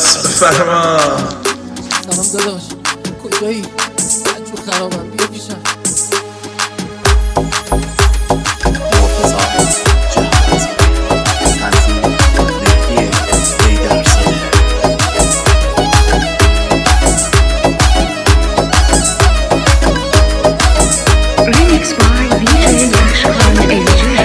بفرما. سلام داداش، کجایی؟ بچه خرابم، بیا پیشم. Remix by DJ Ashkan AJ.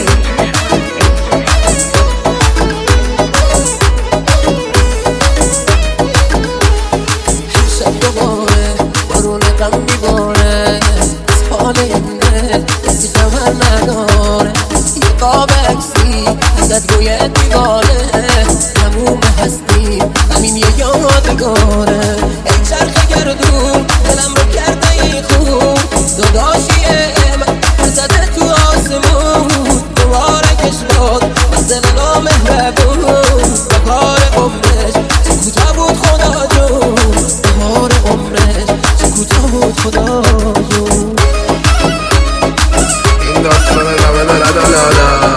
شب دوباره بارون غم میباره، از حال این دل کسی خبر نداره. یه قاب عکسی ازت روی دیواره، تموم هستیم همین یه یادگاره. ای چرخ گردون دلم رو کرده ای خوب، داداشیه من زده تو آسمون. دوباره کشباد از دل نامهربون، به کار عمرش چه کوتا بود خدا جون. بهار عمرش چه کوتا بود خدا جون. این داستان غمه دارد آلالا.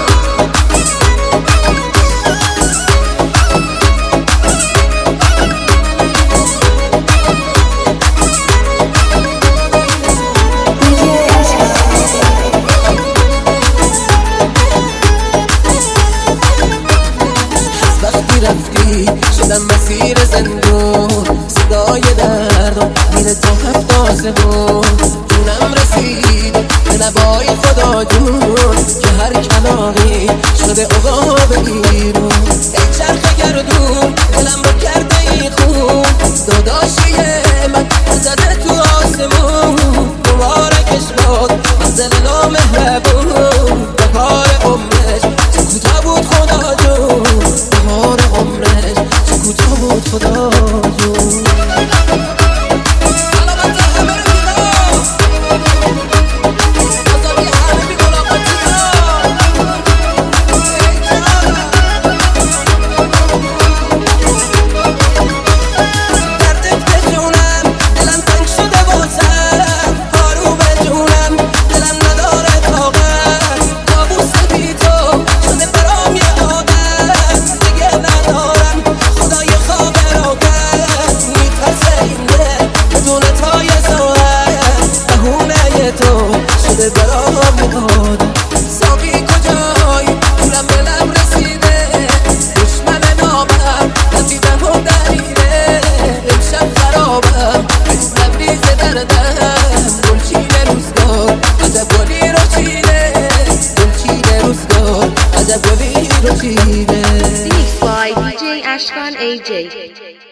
رفتی شدم مسیر زندون، صدای دردم میره تا هفت آسمون. جونم رسید به لبای خدا جون، که هر کلاقی شده عقاب بیرون. ای چرخ گردون دلم رو کرده ای خوب، داداشیه من زده تو آسمون. دوباره کشباد از دل نامهربون، به کار عمرش چه کوتا بود خدا جون. بهار عمرش چه کوتا بود خدا جون. سلامت همه رو میدم، آزادی همه بی ملاقاتی دارم. دردت به جونم دلم تنگ شده واسم، پارو به جونم دلم نداره طاقت. کابوس بی تو شده برام یه عادت، دیگه ندارم خدای خواب راکت. میترسه این دل بدون تا یه ساعت، بهونه تو شده برام عادت. ساقی کجایی پولم به لب رسیده، دشمن نامم ندیدم و دلیله. امشب خرابم از تبریز دردم، گلچین روزگار عجب گلی رو چیده. گلچین روزگار عجب گلی رو چیده. Remix by DJ Ashkan AJ.